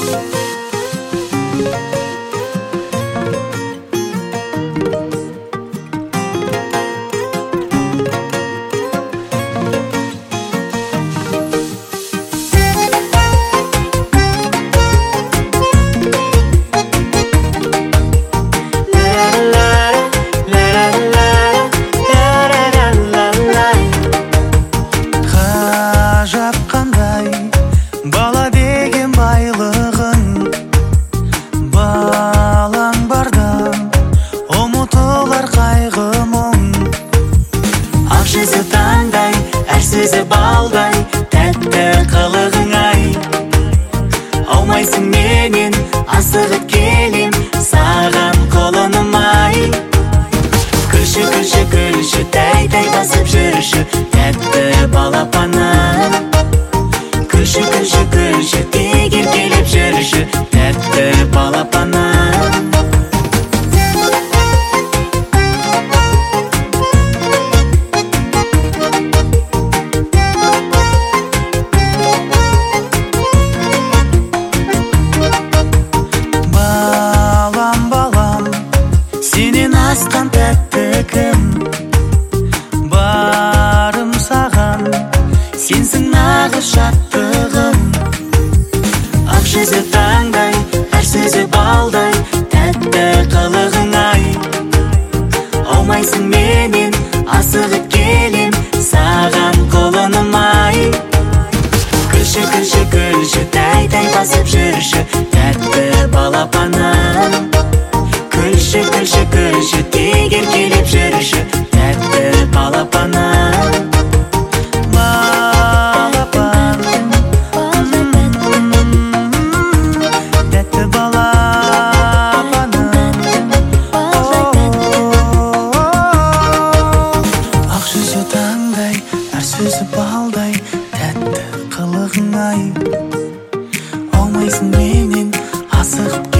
сөзі балдай, тәтті қылығың ай. Аумайсың менен, асығып келем, саған қолыным ай. Күлші, күлші, күлші, тәй-тәй басып жүрші, тәтті балапаным. Күлші, күлші, күлші, тегер келіп жүрші, тәтті балапаным. Асқан тәтті кім, барым саған, сенсің нағыз шаттығым. Ақ жүзі таңдай, әр сөзі балдай, тәтті қылығың ай. Аумайсың менен, асығып келем, саған қолыным ай. Күлші, күлші, күлші, тәй-тәй басып жүрші, тәтті балапаным. Күлші, күлші, күлші, тегер келіп жүрші, тәтті балапаным. Балапан, тәтті балапаным. Ақ жүзі таңдай, әр сөзі балдай, тәтті қылығың ай. Аумайсың менен, асығып